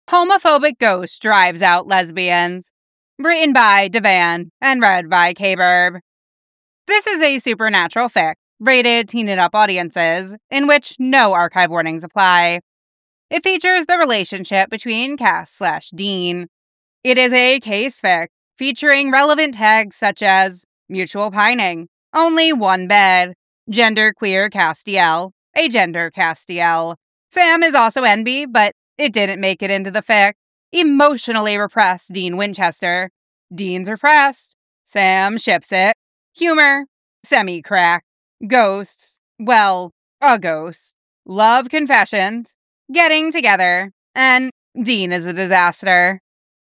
Homophobic Ghost Drives Out Lesbians. Written by Devan and read by K-Burb. This is a supernatural fic, rated teen and up audiences, in which no archive warnings apply. It features the relationship between Cass/Dean. It is a case fic, featuring relevant tags such as mutual pining, only one bed, genderqueer Castiel, agender Castiel. Sam is also NB, but it didn't make it into the fic. Emotionally repressed Dean Winchester. Dean's repressed. Sam ships it. Humor. Semi-crack. Ghosts. Well, a ghost. Love confessions. Getting together. And Dean is a disaster.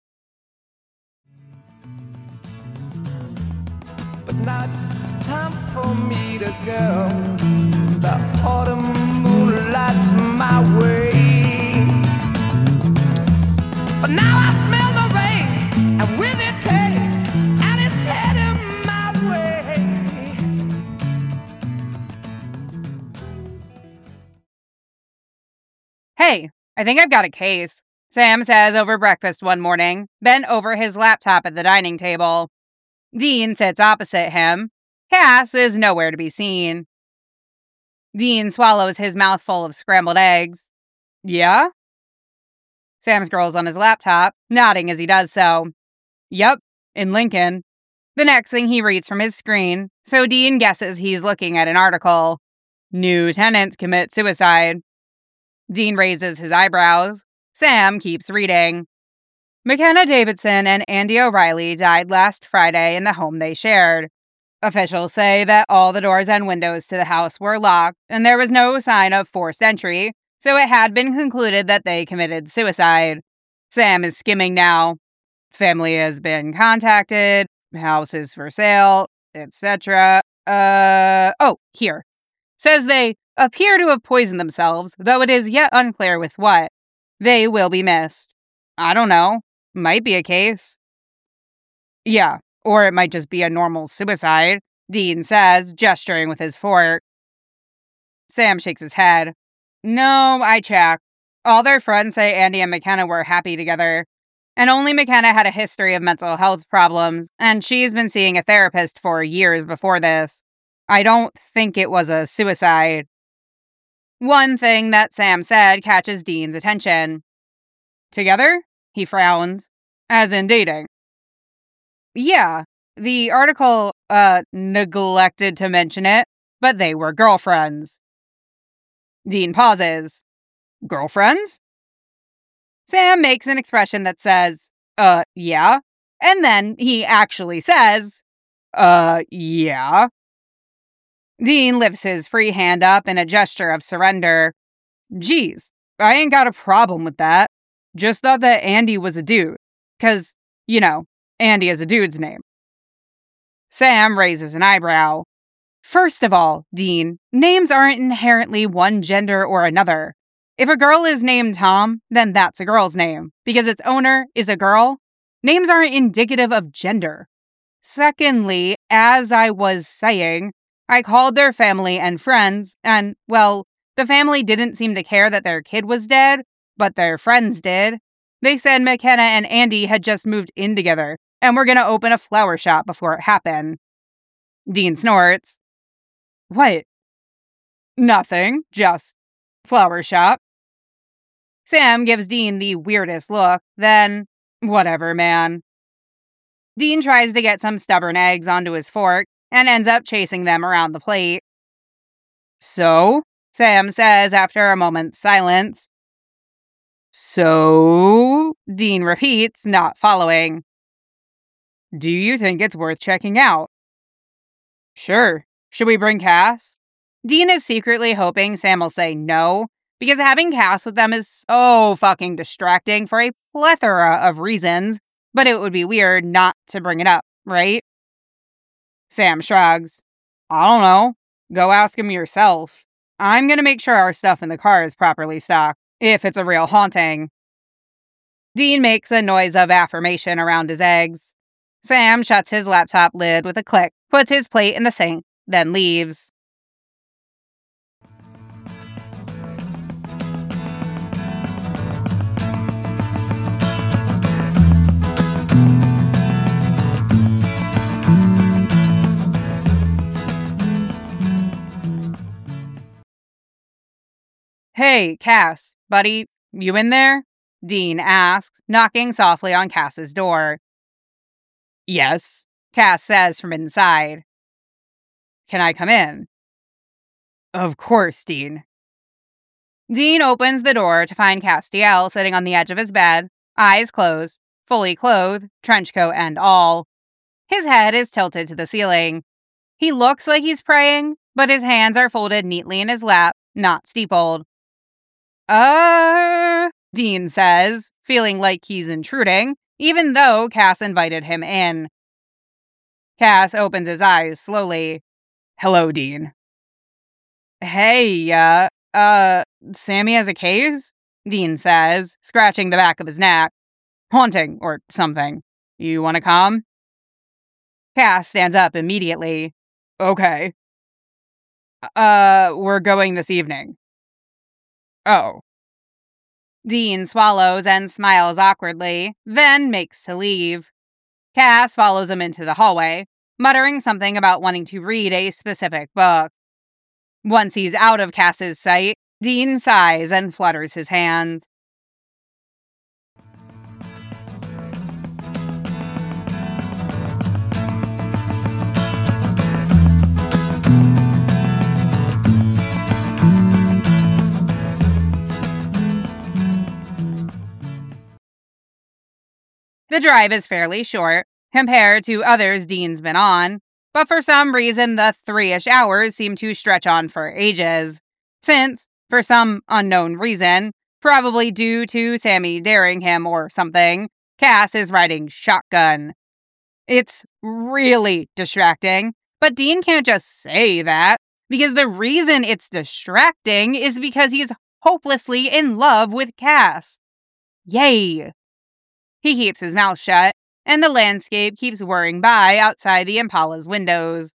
But now it's time for me to go. The autumn moonlight's my way. But now I smell the rain, and with it pain, and it's heading my way. Hey, I think I've got a case, Sam says over breakfast one morning, bent over his laptop at the dining table. Dean sits opposite him. Cass is nowhere to be seen. Dean swallows his mouthful of scrambled eggs. Yeah? Sam scrolls on his laptop, nodding as he does so. Yep, in Lincoln. The next thing he reads from his screen, so Dean guesses he's looking at an article. New tenants commit suicide. Dean raises his eyebrows. Sam keeps reading. McKenna Davidson and Andy O'Reilly died last Friday in the home they shared. Officials say that all the doors and windows to the house were locked, and there was no sign of forced entry, so it had been concluded that they committed suicide. Sam is skimming now. Family has been contacted, house is for sale, etc. Here. Says they appear to have poisoned themselves, though it is yet unclear with what. They will be missed. I don't know. Might be a case. Yeah, or it might just be a normal suicide, Dean says, gesturing with his fork. Sam shakes his head. No, I checked. All their friends say Andy and McKenna were happy together. And only McKenna had a history of mental health problems, and she's been seeing a therapist for years before this. I don't think it was a suicide. One thing that Sam said catches Dean's attention. Together? He frowns. As in dating. Yeah, the article, neglected to mention it, but they were girlfriends. Dean pauses. Girlfriends? Sam makes an expression that says, yeah. And then he actually says, yeah. Dean lifts his free hand up in a gesture of surrender. Geez, I ain't got a problem with that. Just thought that Andy was a dude. 'Cause, you know, Andy is a dude's name. Sam raises an eyebrow. First of all, Dean, names aren't inherently one gender or another. If a girl is named Tom, then that's a girl's name, because its owner is a girl. Names aren't indicative of gender. Secondly, as I was saying, I called their family and friends, and, well, the family didn't seem to care that their kid was dead, but their friends did. They said McKenna and Andy had just moved in together, and were going to open a flower shop before it happened. Dean snorts. What? Nothing, just flower shop. Sam gives Dean the weirdest look, then, whatever, man. Dean tries to get some stubborn eggs onto his fork, and ends up chasing them around the plate. So? Sam says after a moment's silence. So? Dean repeats, not following. Do you think it's worth checking out? Sure. Should we bring Cass? Dean is secretly hoping Sam will say no, because having Cass with them is so fucking distracting for a plethora of reasons, but it would be weird not to bring it up, right? Sam shrugs. I don't know. Go ask him yourself. I'm gonna make sure our stuff in the car is properly stocked, if it's a real haunting. Dean makes a noise of affirmation around his eggs. Sam shuts his laptop lid with a click, puts his plate in the sink, then leaves. Hey, Cass, buddy, you in there? Dean asks, knocking softly on Cass's door. Yes, Cass says from inside. Can I come in? of course, Dean. Dean opens the door to find Castiel sitting on the edge of his bed, eyes closed, fully clothed, trench coat and all. His head is tilted to the ceiling. He looks like he's praying, but his hands are folded neatly in his lap, not steepled. Dean says, feeling like he's intruding, even though Cass invited him in. Cass opens his eyes slowly. Hello, Dean. Hey, Sammy has a case? Dean says, scratching the back of his neck. Haunting or something. You want to come? Cass stands up immediately. Okay. We're going this evening. Oh. Dean swallows and smiles awkwardly, then makes to leave. Cass follows him into the hallway, muttering something about wanting to read a specific book. Once he's out of Cass's sight, Dean sighs and flutters his hands. The drive is fairly short, compared to others Dean's been on, but for some reason the 3-ish hours seem to stretch on for ages, since, for some unknown reason, probably due to Sammy daring him or something, Cass is riding shotgun. It's really distracting, but Dean can't just say that, because the reason it's distracting is because he's hopelessly in love with Cass. Yay! He keeps his mouth shut, and the landscape keeps whirring by outside the Impala's windows.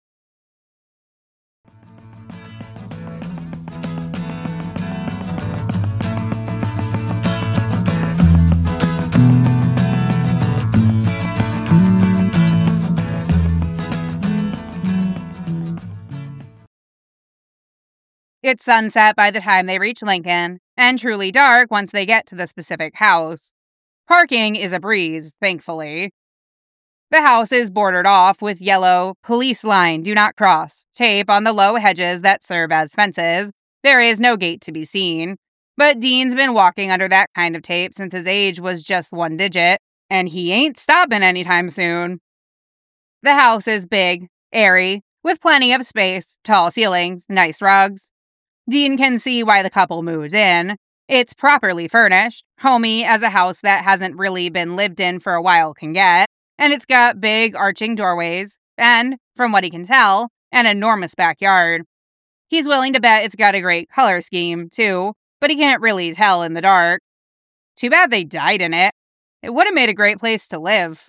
It's sunset by the time they reach Lincoln, and truly dark once they get to the specific house. Parking is a breeze, thankfully. The house is bordered off with yellow "Police line, do not cross" tape on the low hedges that serve as fences. There is no gate to be seen, but Dean's been walking under that kind of tape since his age was just 1 digit, and he ain't stopping anytime soon. The house is big, airy, with plenty of space, tall ceilings, nice rugs. Dean can see why the couple moved in. It's properly furnished, homey as a house that hasn't really been lived in for a while can get, and it's got big arching doorways, and, from what he can tell, an enormous backyard. He's willing to bet it's got a great color scheme, too, but he can't really tell in the dark. Too bad they died in it. It would have made a great place to live.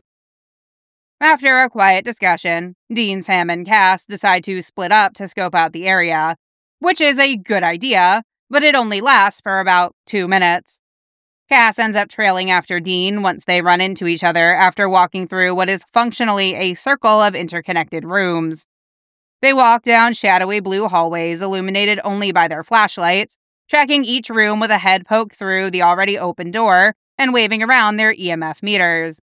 After a quiet discussion, Dean, Sam, and Cass decide to split up to scope out the area, which is a good idea, but it only lasts for about 2 minutes. Cass ends up trailing after Dean once they run into each other after walking through what is functionally a circle of interconnected rooms. They walk down shadowy blue hallways illuminated only by their flashlights, checking each room with a head poked through the already open door and waving around their EMF meters.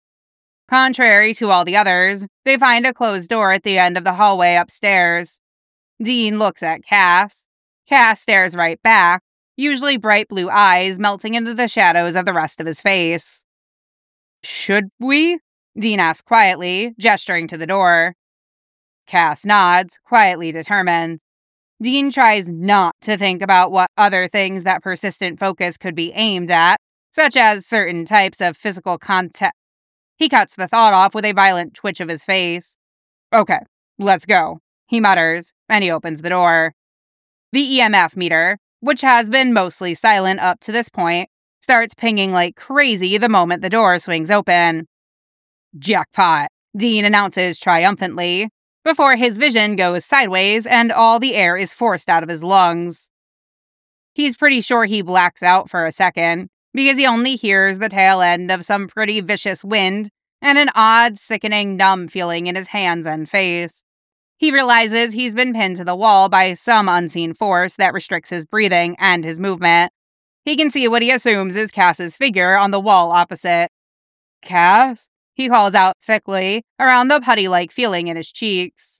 Contrary to all the others, they find a closed door at the end of the hallway upstairs. Dean looks at Cass. Cass stares right back, usually bright blue eyes melting into the shadows of the rest of his face. "Should we?" Dean asks quietly, gesturing to the door. Cass nods, quietly determined. Dean tries not to think about what other things that persistent focus could be aimed at, such as certain types of physical contact. He cuts the thought off with a violent twitch of his face. "Okay, let's go," he mutters, and he opens the door. The EMF meter, which has been mostly silent up to this point, starts pinging like crazy the moment the door swings open. "Jackpot," Dean announces triumphantly, before his vision goes sideways and all the air is forced out of his lungs. He's pretty sure he blacks out for a second, because he only hears the tail end of some pretty vicious wind and an odd, sickening, numb feeling in his hands and face. He realizes he's been pinned to the wall by some unseen force that restricts his breathing and his movement. He can see what he assumes is Cass's figure on the wall opposite. "Cass?" he calls out thickly, around the putty-like feeling in his cheeks.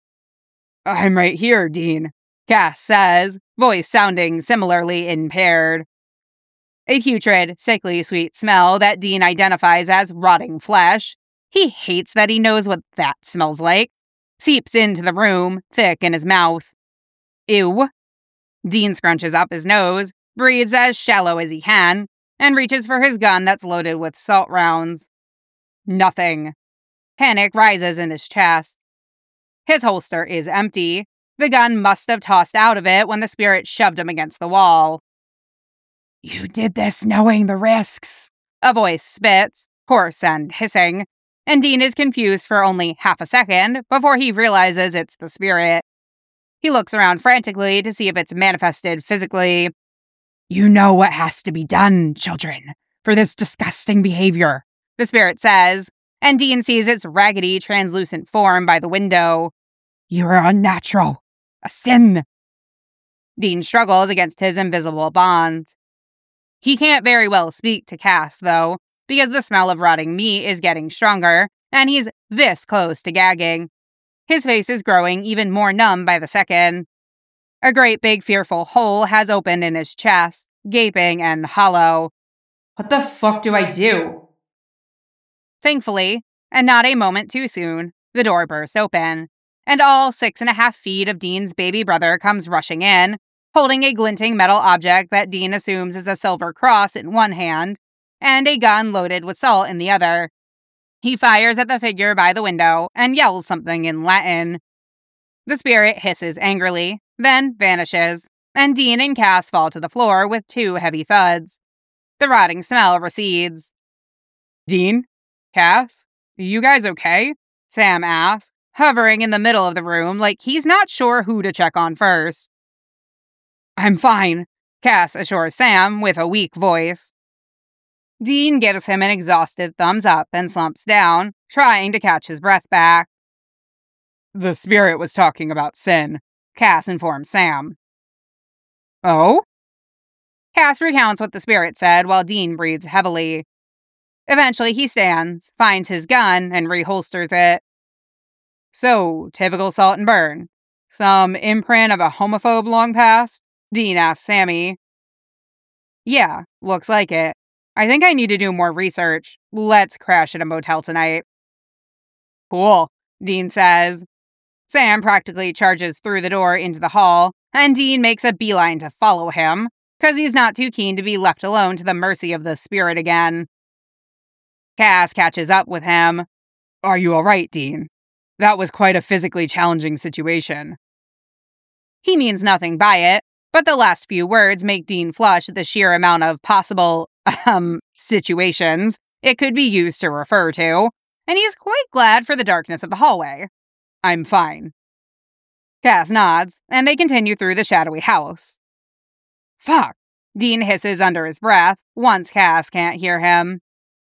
"I'm right here, Dean," Cass says, voice sounding similarly impaired. A putrid, sickly sweet smell that Dean identifies as rotting flesh. He hates that he knows what that smells like. Seeps into the room, thick in his mouth. Ew. Dean scrunches up his nose, breathes as shallow as he can, and reaches for his gun that's loaded with salt rounds. Nothing. Panic rises in his chest. His holster is empty. The gun must have tossed out of it when the spirit shoved him against the wall. "You did this knowing the risks," a voice spits, hoarse and hissing, and Dean is confused for only half a second before he realizes it's the spirit. He looks around frantically to see if it's manifested physically. "You know what has to be done, children, for this disgusting behavior," the spirit says, and Dean sees its raggedy, translucent form by the window. "You are unnatural. A sin." Dean struggles against his invisible bonds. He can't very well speak to Cass, though, because the smell of rotting meat is getting stronger, and he's this close to gagging. His face is growing even more numb by the second. A great big fearful hole has opened in his chest, gaping and hollow. What the fuck do I do? Thankfully, and not a moment too soon, the door bursts open, and all 6.5 feet of Dean's baby brother comes rushing in, holding a glinting metal object that Dean assumes is a silver cross in one hand, and a gun loaded with salt in the other. He fires at the figure by the window and yells something in Latin. The spirit hisses angrily, then vanishes, and Dean and Cass fall to the floor with 2 heavy thuds. The rotting smell recedes. "Dean? Cass? You guys okay?" Sam asks, hovering in the middle of the room like he's not sure who to check on first. "I'm fine," Cass assures Sam with a weak voice. Dean gives him an exhausted thumbs up and slumps down, trying to catch his breath back. "The spirit was talking about sin," Cass informs Sam. "Oh?" Cass recounts what the spirit said while Dean breathes heavily. Eventually he stands, finds his gun, and reholsters it. "So, typical salt and burn. Some imprint of a homophobe long past?" Dean asks Sammy. "Yeah, looks like it. I think I need to do more research. Let's crash at a motel tonight." "Cool," Dean says. Sam practically charges through the door into the hall, and Dean makes a beeline to follow him, because he's not too keen to be left alone to the mercy of the spirit again. Cass catches up with him. "Are you all right, Dean? That was quite a physically challenging situation." He means nothing by it, but the last few words make Dean flush at the sheer amount of possible, situations it could be used to refer to, and he's quite glad for the darkness of the hallway. "I'm fine." Cass nods, and they continue through the shadowy house. "Fuck," Dean hisses under his breath, once Cass can't hear him.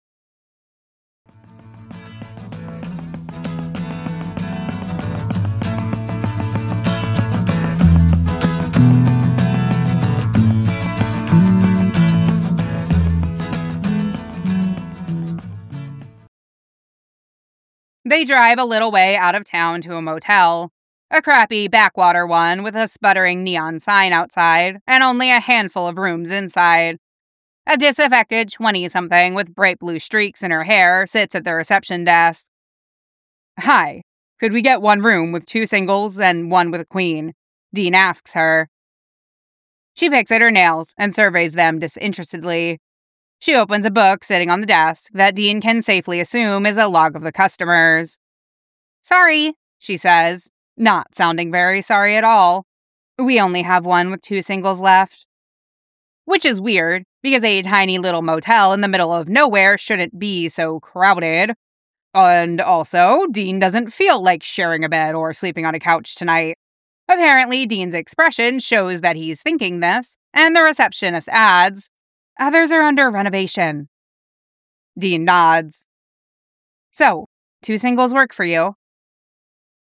They drive a little way out of town to a motel. A crappy backwater one with a sputtering neon sign outside and only a handful of rooms inside. A disaffected 20-something with bright blue streaks in her hair sits at the reception desk. "Hi, could we get one room with 2 singles and one with a queen?" Dean asks her. She picks at her nails and surveys them disinterestedly. She opens a book sitting on the desk that Dean can safely assume is a log of the customers. "Sorry," she says, not sounding very sorry at all. "We only have one with 2 singles left." Which is weird, because a tiny little motel in the middle of nowhere shouldn't be so crowded. And also, Dean doesn't feel like sharing a bed or sleeping on a couch tonight. Apparently, Dean's expression shows that he's thinking this, and the receptionist adds, "Others are under renovation." Dean nods. "So, 2 singles work for you?"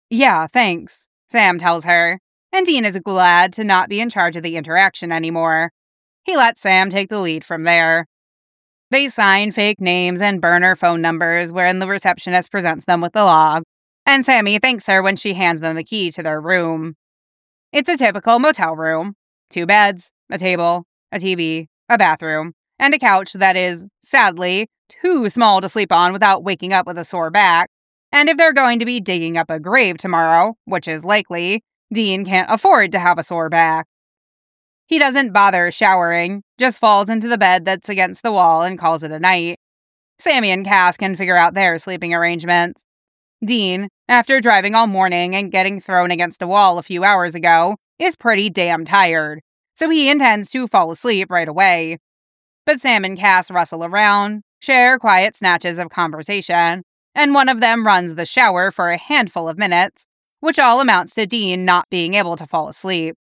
Yeah, thanks, Sam tells her, and Dean is glad to not be in charge of the interaction anymore. He lets Sam take the lead from there. They sign fake names and burner phone numbers wherein the receptionist presents them with the log, and Sammy thanks her when she hands them the key to their room. It's a typical motel room. 2 beds, a table, a TV, a bathroom, and a couch that is, sadly, too small to sleep on without waking up with a sore back. And if they're going to be digging up a grave tomorrow, which is likely, Dean can't afford to have a sore back. He doesn't bother showering, just falls into the bed that's against the wall and calls it a night. Sammy and Cass can figure out their sleeping arrangements. Dean, after driving all morning and getting thrown against a wall a few hours ago, is pretty damn tired, so he intends to fall asleep right away. But Sam and Cass rustle around, share quiet snatches of conversation, and one of them runs the shower for a handful of minutes, which all amounts to Dean not being able to fall asleep.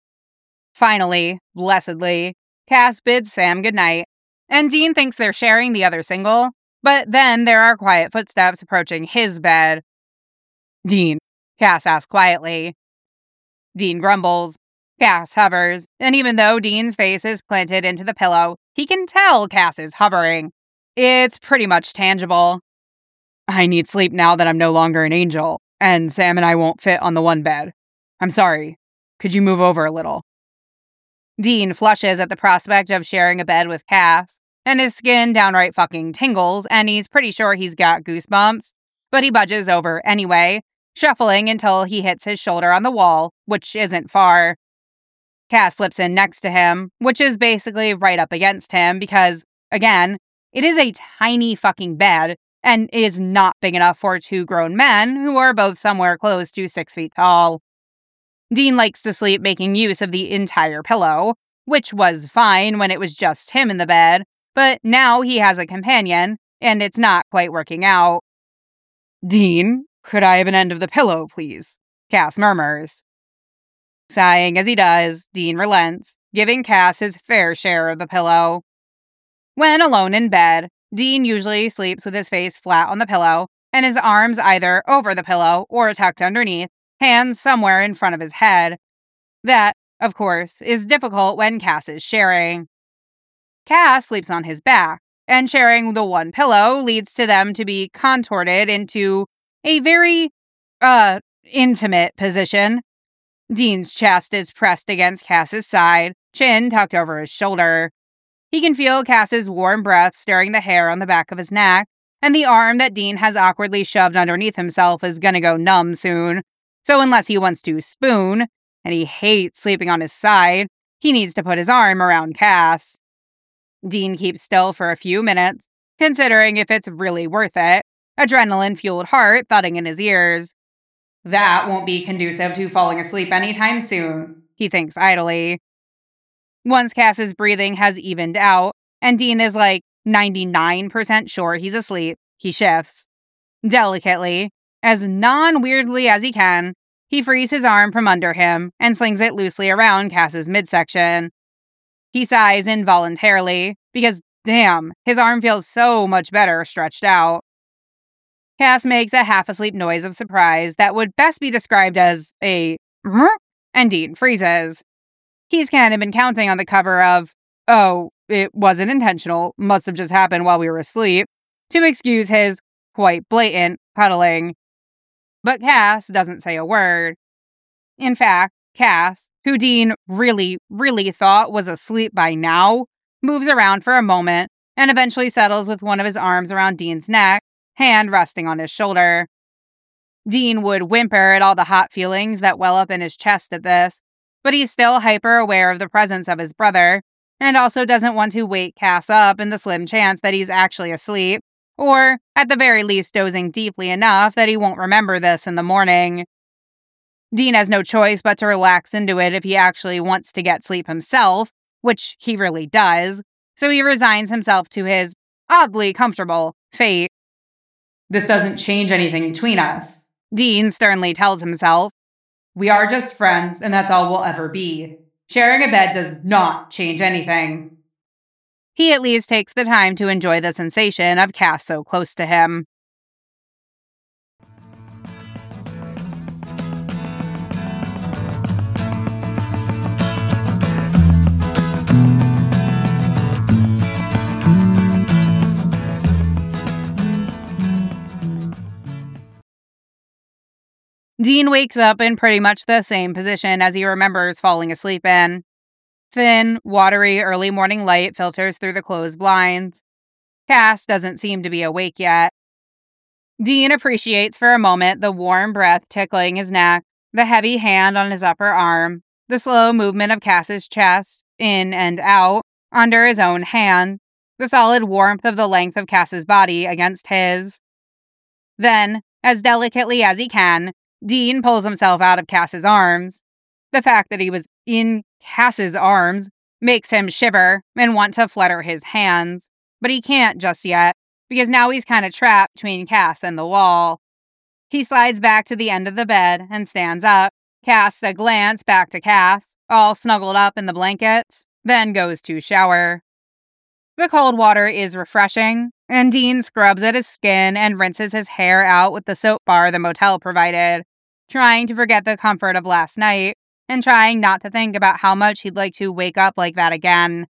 Finally, blessedly, Cass bids Sam goodnight, and Dean thinks they're sharing the other single, but then there are quiet footsteps approaching his bed. Dean, Cass asks quietly. Dean grumbles. Cass hovers, and even though Dean's face is planted into the pillow, he can tell Cass is hovering. It's pretty much tangible. I need sleep now that I'm no longer an angel, and Sam and I won't fit on the one bed. I'm sorry. Could you move over a little? Dean flushes at the prospect of sharing a bed with Cass, and his skin downright fucking tingles, and he's pretty sure he's got goosebumps, but he budges over anyway, shuffling until he hits his shoulder on the wall, which isn't far. Cass slips in next to him, which is basically right up against him because, again, it is a tiny fucking bed, and it is not big enough for 2 grown men who are both somewhere close to 6 feet tall. Dean likes to sleep making use of the entire pillow, which was fine when it was just him in the bed, but now he has a companion, and it's not quite working out. Dean, could I have an end of the pillow, please? Cass murmurs. Sighing as he does, Dean relents, giving Cass his fair share of the pillow. When alone in bed, Dean usually sleeps with his face flat on the pillow and his arms either over the pillow or tucked underneath, hands somewhere in front of his head. That, of course, is difficult when Cass is sharing. Cass sleeps on his back, and sharing the one pillow leads to them to be contorted into a very, intimate position. Dean's chest is pressed against Cass's side, chin tucked over his shoulder. He can feel Cass's warm breath stirring the hair on the back of his neck, and the arm that Dean has awkwardly shoved underneath himself is gonna go numb soon. So unless he wants to spoon, and he hates sleeping on his side, he needs to put his arm around Cass. Dean keeps still for a few minutes, considering if it's really worth it, adrenaline-fueled heart thudding in his ears. That won't be conducive to falling asleep anytime soon, he thinks idly. Once Cass's breathing has evened out, and Dean is like 99% sure he's asleep, he shifts. Delicately, as non-weirdly as he can, he frees his arm from under him and slings it loosely around Cass's midsection. He sighs involuntarily because, damn, his arm feels so much better stretched out. Cass makes a half-asleep noise of surprise that would best be described as a and Dean freezes. He's kind of been counting on the cover of, oh, it wasn't intentional, must have just happened while we were asleep, to excuse his quite blatant cuddling. But Cass doesn't say a word. In fact, Cass, who Dean really, really thought was asleep by now, moves around for a moment and eventually settles with one of his arms around Dean's neck, hand resting on his shoulder. Dean would whimper at all the hot feelings that well up in his chest at this, but he's still hyper-aware of the presence of his brother, and also doesn't want to wake Cass up in the slim chance that he's actually asleep, or, at the very least, dozing deeply enough that he won't remember this in the morning. Dean has no choice but to relax into it if he actually wants to get sleep himself, which he really does, so he resigns himself to his oddly comfortable fate. This doesn't change anything between us, Dean sternly tells himself. We are just friends, and that's all we'll ever be. Sharing a bed does not change anything. He at least takes the time to enjoy the sensation of Cass so close to him. Dean wakes up in pretty much the same position as he remembers falling asleep in. Thin, watery early morning light filters through the closed blinds. Cass doesn't seem to be awake yet. Dean appreciates for a moment the warm breath tickling his neck, the heavy hand on his upper arm, the slow movement of Cass's chest, in and out, under his own hand, the solid warmth of the length of Cass's body against his. Then, as delicately as he can, Dean pulls himself out of Cass's arms. The fact that he was in Cass's arms makes him shiver and want to flutter his hands, but he can't just yet, because now he's kind of trapped between Cass and the wall. He slides back to the end of the bed and stands up, casts a glance back to Cass, all snuggled up in the blankets, then goes to shower. The cold water is refreshing, and Dean scrubs at his skin and rinses his hair out with the soap bar the motel provided, trying to forget the comfort of last night and trying not to think about how much he'd like to wake up like that again.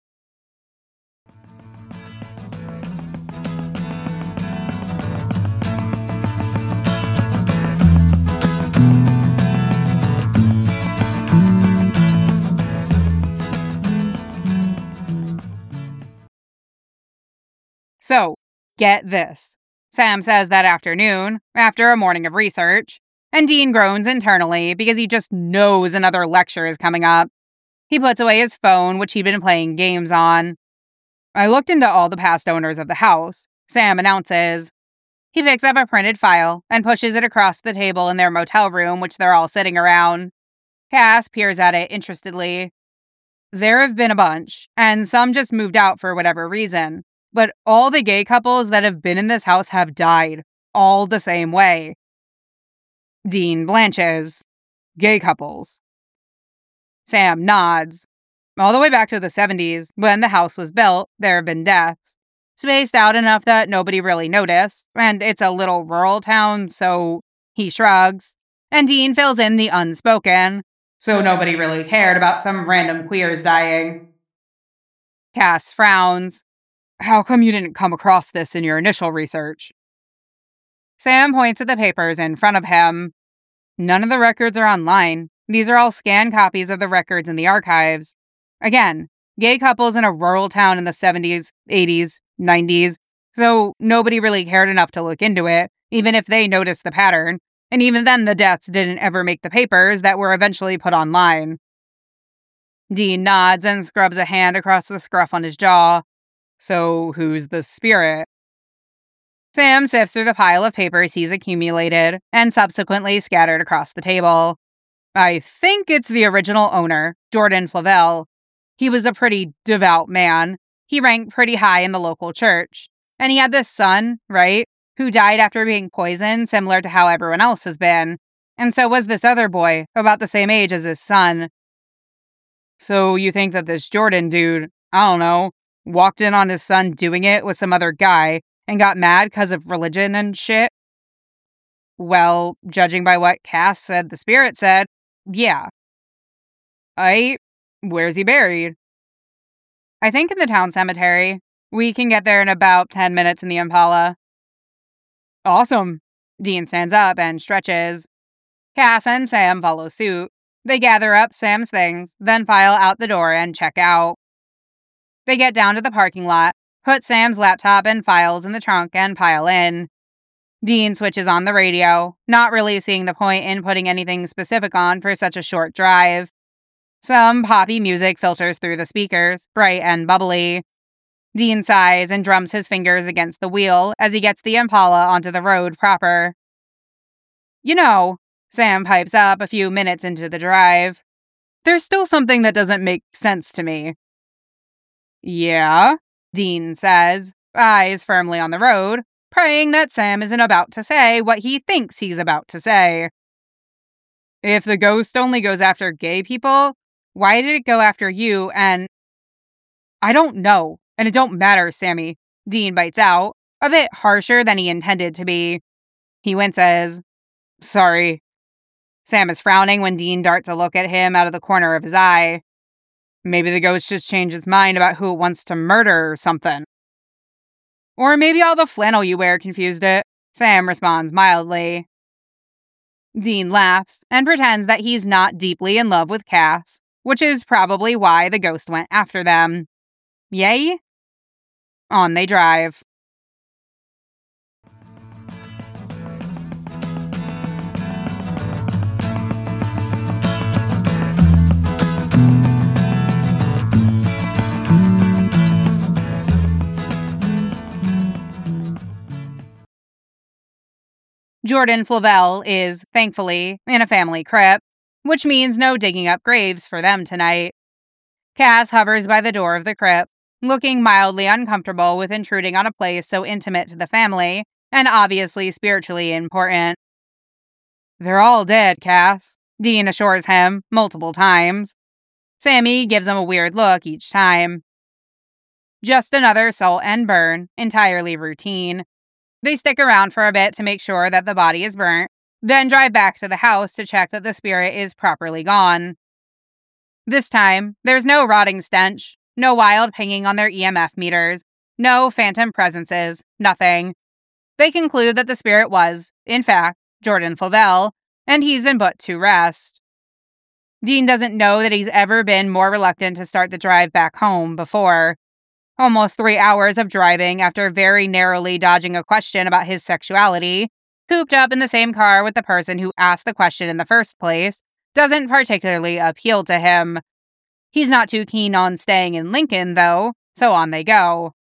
So, get this. Sam says that afternoon, after a morning of research, and Dean groans internally because he just knows another lecture is coming up. He puts away his phone, which he'd been playing games on. I looked into all the past owners of the house, Sam announces. He picks up a printed file and pushes it across the table in their motel room, which they're all sitting around. Cass peers at it interestedly. There have been a bunch, and some just moved out for whatever reason. But all the gay couples that have been in this house have died, all the same way. Dean blanches. Gay couples. Sam nods. All the way back to the 70s, when the house was built, there have been deaths. Spaced out enough that nobody really noticed, and it's a little rural town, so he shrugs. And Dean fills in the unspoken, so nobody really cared about some random queers dying. Cass frowns. How come you didn't come across this in your initial research? Sam points at the papers in front of him. None of the records are online. These are all scanned copies of the records in the archives. Again, gay couples in a rural town in the 70s, 80s, 90s, so nobody really cared enough to look into it, even if they noticed the pattern, and even then the deaths didn't ever make the papers that were eventually put online. Dean nods and scrubs a hand across the scruff on his jaw. So, who's the spirit? Sam sifts through the pile of papers he's accumulated and subsequently scattered across the table. I think it's the original owner, Jordan Flavel. He was a pretty devout man. He ranked pretty high in the local church. And he had this son, right, who died after being poisoned, similar to how everyone else has been. And so was this other boy, about the same age as his son. So you think that this Jordan dude, I don't know, walked in on his son doing it with some other guy and got mad because of religion and shit? Well, judging by what Cass said the spirit said, yeah. Where's he buried? I think in the town cemetery. We can get there in about 10 minutes in the Impala. Awesome. Dean stands up and stretches. Cass and Sam follow suit. They gather up Sam's things, then file out the door and check out. They get down to the parking lot, put Sam's laptop and files in the trunk, and pile in. Dean switches on the radio, not really seeing the point in putting anything specific on for such a short drive. Some poppy music filters through the speakers, bright and bubbly. Dean sighs and drums his fingers against the wheel as he gets the Impala onto the road proper. You know, Sam pipes up a few minutes into the drive, there's still something that doesn't make sense to me. Yeah, Dean says, eyes firmly on the road, praying that Sam isn't about to say what he thinks he's about to say. If the ghost only goes after gay people, why did it go after you and... I don't know, and it don't matter, Sammy, Dean bites out, a bit harsher than he intended to be. He winces. Sorry. Sam is frowning when Dean darts a look at him out of the corner of his eye. Maybe the ghost just changed its mind about who it wants to murder or something. Or maybe all the flannel you wear confused it, Sam responds mildly. Dean laughs and pretends that he's not deeply in love with Cass, which is probably why the ghost went after them. Yay? On they drive. Jordan Flavelle is, thankfully, in a family crypt, which means no digging up graves for them tonight. Cass hovers by the door of the crypt, looking mildly uncomfortable with intruding on a place so intimate to the family and obviously spiritually important. "They're all dead, Cass," Dean assures him multiple times. Sammy gives him a weird look each time. Just another salt and burn, entirely routine. They stick around for a bit to make sure that the body is burnt, then drive back to the house to check that the spirit is properly gone. This time, there's no rotting stench, no wild pinging on their EMF meters, no phantom presences, nothing. They conclude that the spirit was, in fact, Jordan Flavelle, and he's been put to rest. Dean doesn't know that he's ever been more reluctant to start the drive back home before. Almost 3 hours of driving after very narrowly dodging a question about his sexuality, cooped up in the same car with the person who asked the question in the first place, doesn't particularly appeal to him. He's not too keen on staying in Lincoln, though, so on they go.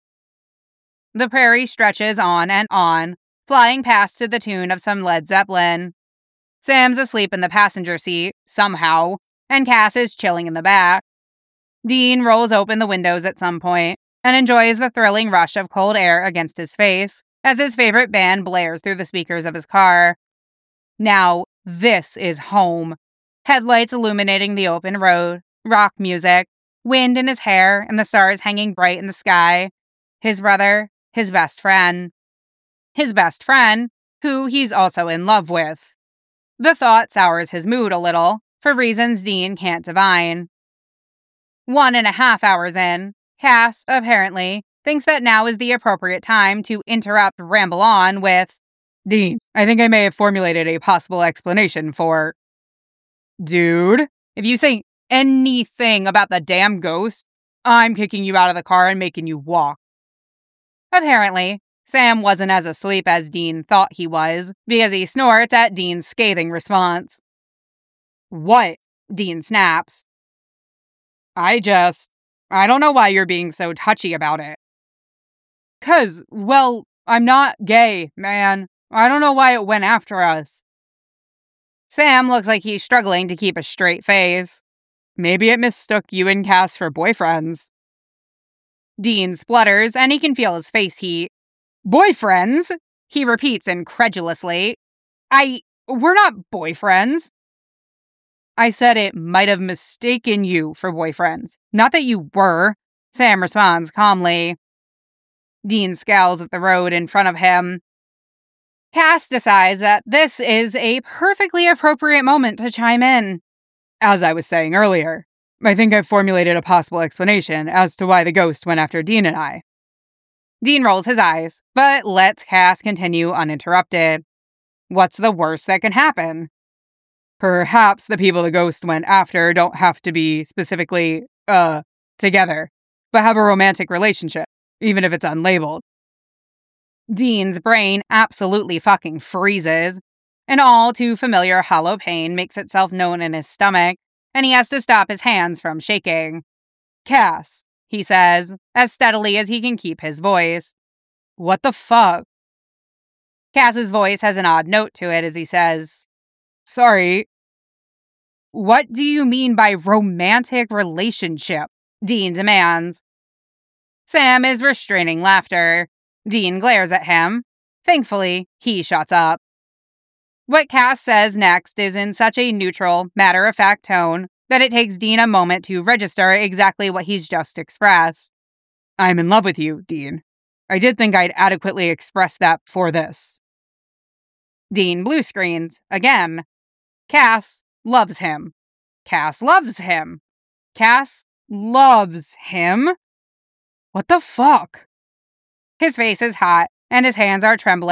The prairie stretches on, flying past to the tune of some Led Zeppelin. Sam's asleep in the passenger seat, somehow, and Cass is chilling in the back. Dean rolls open the windows at some point and enjoys the thrilling rush of cold air against his face as his favorite band blares through the speakers of his car. Now, this is home. Headlights illuminating the open road, rock music, wind in his hair, and the stars hanging bright in the sky. His brother, his best friend. His best friend, who he's also in love with. The thought sours his mood a little, for reasons Dean can't divine. 1.5 hours in, Cass, apparently, thinks that now is the appropriate time to interrupt Ramble On with, "Dean, I think I may have formulated a possible explanation for..." "Dude, if you say anything about the damn ghost, I'm kicking you out of the car and making you walk." Apparently, Sam wasn't as asleep as Dean thought he was, because he snorts at Dean's scathing response. "What?" Dean snaps. I don't know why you're being so touchy about it." "'Cause, well, I'm not gay, man. I don't know why it went after us." Sam looks like he's struggling to keep a straight face. "Maybe it mistook you and Cass for boyfriends." Dean splutters, and he can feel his face heat. "Boyfriends?" he repeats incredulously. We're not boyfriends." "I said it might have mistaken you for boyfriends. Not that you were," Sam responds calmly. Dean scowls at the road in front of him. Cass decides that this is a perfectly appropriate moment to chime in. "As I was saying earlier, I think I've formulated a possible explanation as to why the ghost went after Dean and I." Dean rolls his eyes, but lets Cass continue uninterrupted. What's the worst that can happen? "Perhaps the people the ghost went after don't have to be specifically, together, but have a romantic relationship, even if it's unlabeled." Dean's brain absolutely fucking freezes. An all too familiar hollow pain makes itself known in his stomach, and he has to stop his hands from shaking. "Cass," he says, as steadily as he can keep his voice. "What the fuck?" Cass's voice has an odd note to it as he says, "Sorry." "What do you mean by romantic relationship?" Dean demands. Sam is restraining laughter. Dean glares at him. Thankfully, he shuts up. What Cass says next is in such a neutral, matter-of-fact tone that it takes Dean a moment to register exactly what he's just expressed. "I'm in love with you, Dean. I did think I'd adequately expressed that before this." Dean blue screens, again. Cass loves him. Cass loves him. Cass loves him? What the fuck? His face is hot, and his hands are trembling,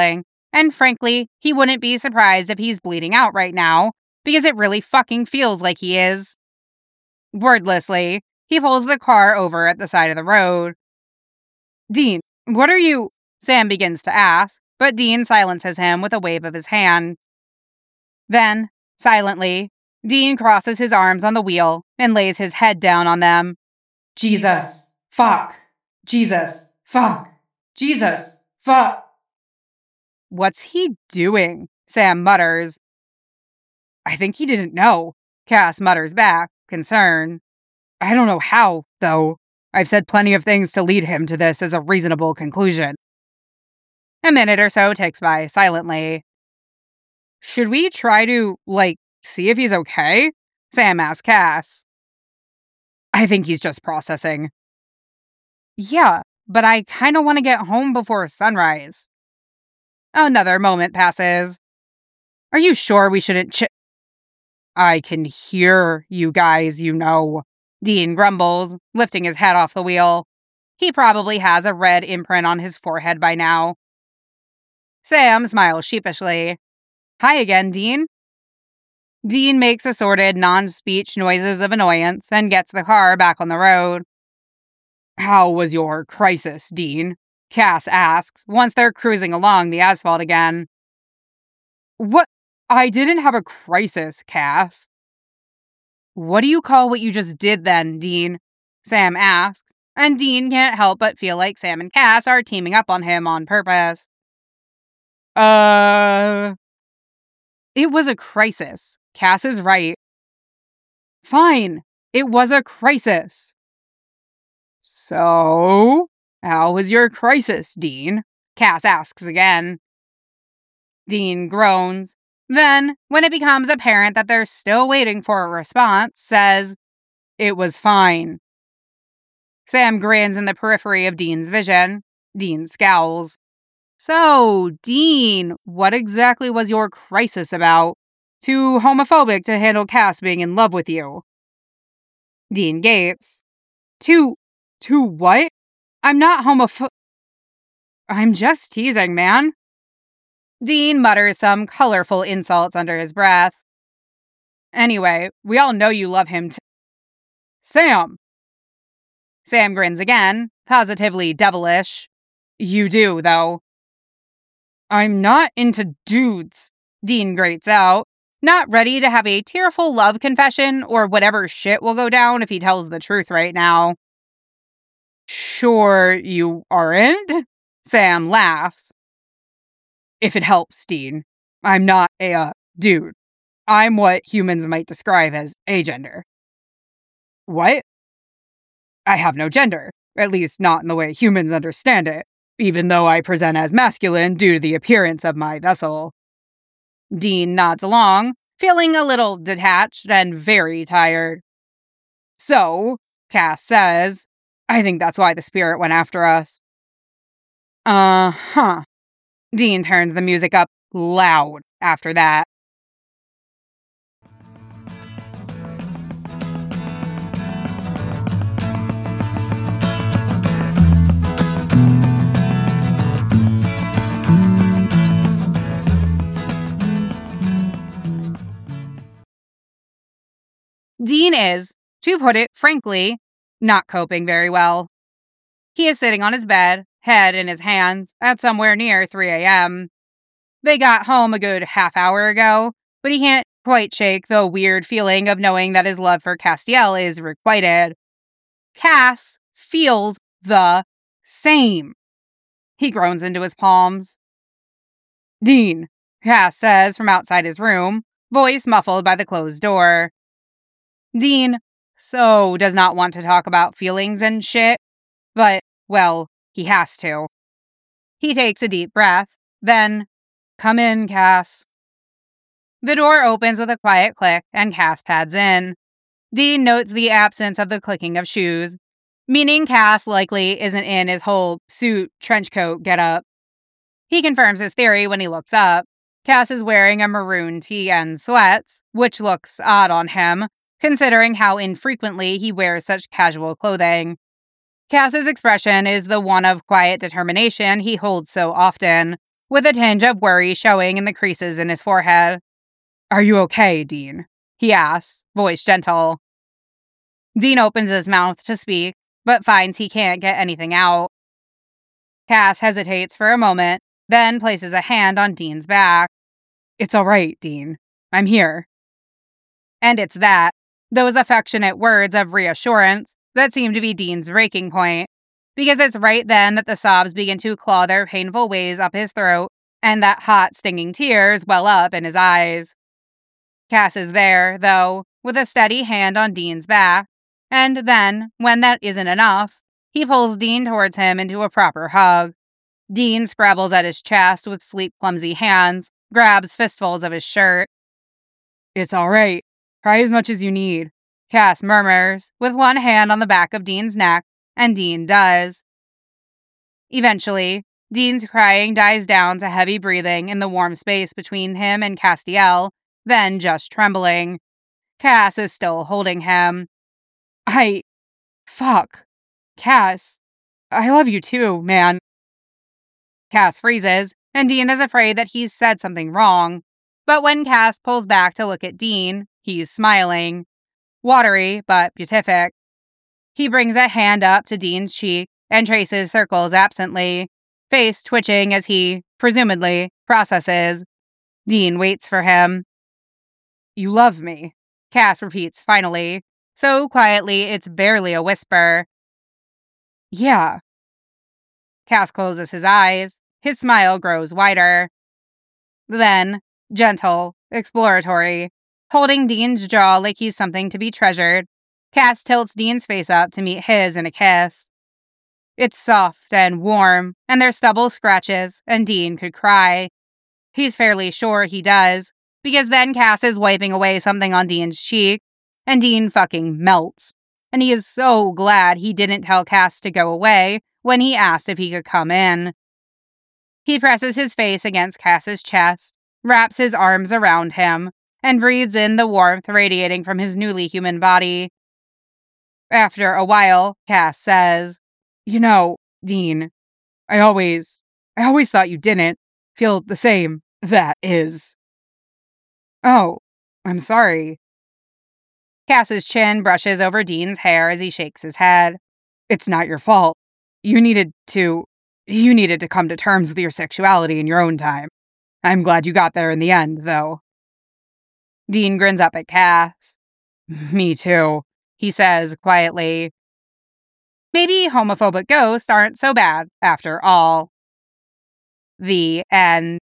And frankly, he wouldn't be surprised if he's bleeding out right now, because it really fucking feels like he is. Wordlessly, he pulls the car over at the side of the road. Dean, what are you? Sam begins to ask, but Dean silences him with a wave of his hand. Then, silently, Dean crosses his arms on the wheel and lays his head down on them. Jesus, fuck, Jesus, fuck, Jesus, fuck. What's he doing? Sam mutters. I think he didn't know, Cass mutters back, concerned. I don't know how, though. I've said plenty of things to lead him to this as a reasonable conclusion. A minute or so ticks by silently. Should we try to, see if he's okay? Sam asks Cass. I think he's just processing. Yeah, but I kind of want to get home before sunrise. Another moment passes. Are you sure we shouldn't I can hear you guys, Dean grumbles, lifting his head off the wheel. He probably has a red imprint on his forehead by now. Sam smiles sheepishly. Hi again, Dean. Dean makes assorted non-speech noises of annoyance and gets the car back on the road. How was your crisis, Dean? Cass asks, once they're cruising along the asphalt again. What? I didn't have a crisis, Cass. What do you call what you just did then, Dean? Sam asks, and Dean can't help but feel like Sam and Cass are teaming up on him on purpose. It was a crisis. Cass is right. Fine, it was a crisis. So, how was your crisis, Dean? Cass asks again. Dean groans. Then, when it becomes apparent that they're still waiting for a response, says, It was fine. Sam grins in the periphery of Dean's vision. Dean scowls. So, Dean, what exactly was your crisis about? Too homophobic to handle Cass being in love with you. Dean gapes. Too what? I'm not I'm just teasing, man. Dean mutters some colorful insults under his breath. Anyway, we all know you love him Sam! Sam grins again, positively devilish. You do, though. I'm not into dudes, Dean grates out, not ready to have a tearful love confession or whatever shit will go down if he tells the truth right now. Sure you aren't? Sam laughs. If it helps, Dean, I'm not a dude. I'm what humans might describe as agender. What? I have no gender, at least not in the way humans understand it, even though I present as masculine due to the appearance of my vessel. Dean nods along, feeling a little detached and very tired. So, Cass says, I think that's why the spirit went after us. Uh-huh. Dean turns the music up loud after that. Dean is, to put it frankly, not coping very well. He is sitting on his bed, head in his hands, at somewhere near 3 a.m. They got home a good half hour ago, but he can't quite shake the weird feeling of knowing that his love for Castiel is requited. Cass feels the same. He groans into his palms. Dean, Cass says from outside his room, voice muffled by the closed door. Dean so does not want to talk about feelings and shit, but, well, he has to. He takes a deep breath, then, come in, Cass. The door opens with a quiet click, and Cass pads in. Dean notes the absence of the clicking of shoes, meaning Cass likely isn't in his whole suit, trench coat getup. He confirms his theory when he looks up. Cass is wearing a maroon tee and sweats, which looks odd on him, considering how infrequently he wears such casual clothing. Cass's expression is the one of quiet determination he holds so often, with a tinge of worry showing in the creases in his forehead. Are you okay, Dean? He asks, voice gentle. Dean opens his mouth to speak, but finds he can't get anything out. Cass hesitates for a moment, then places a hand on Dean's back. It's all right, Dean. I'm here. And it's that, those affectionate words of reassurance, that seem to be Dean's breaking point, because it's right then that the sobs begin to claw their painful ways up his throat, and that hot, stinging tears well up in his eyes. Cass is there, though, with a steady hand on Dean's back, and then, when that isn't enough, he pulls Dean towards him into a proper hug. Dean scrabbles at his chest with sleek, clumsy hands, grabs fistfuls of his shirt. It's all right. Cry as much as you need, Cass murmurs, with one hand on the back of Dean's neck, and Dean does. Eventually, Dean's crying dies down to heavy breathing in the warm space between him and Castiel, then just trembling. Cass is still holding him. Fuck. Cass, I love you too, man. Cass freezes, and Dean is afraid that he's said something wrong. But when Cass pulls back to look at Dean, he's smiling. Watery, but beatific. He brings a hand up to Dean's cheek and traces circles absently, face twitching as he, presumably, processes. Dean waits for him. You love me, Cass repeats finally, so quietly it's barely a whisper. Yeah. Cass closes his eyes. His smile grows wider. Then, gentle, exploratory, holding Dean's jaw like he's something to be treasured, Cass tilts Dean's face up to meet his in a kiss. It's soft and warm, and their stubble scratches, and Dean could cry. He's fairly sure he does, because then Cass is wiping away something on Dean's cheek, and Dean fucking melts. And he is so glad he didn't tell Cass to go away when he asked if he could come in. He presses his face against Cass's chest, wraps his arms around him, and breathes in the warmth radiating from his newly human body. After a while, Cass says, You know, Dean, I always thought you didn't feel the same. That is. Oh, I'm sorry. Cass's chin brushes over Dean's hair as he shakes his head. It's not your fault. You needed to come to terms with your sexuality in your own time. I'm glad you got there in the end, though. Dean grins up at Cass. Me too, he says quietly. Maybe homophobic ghosts aren't so bad after all. The end.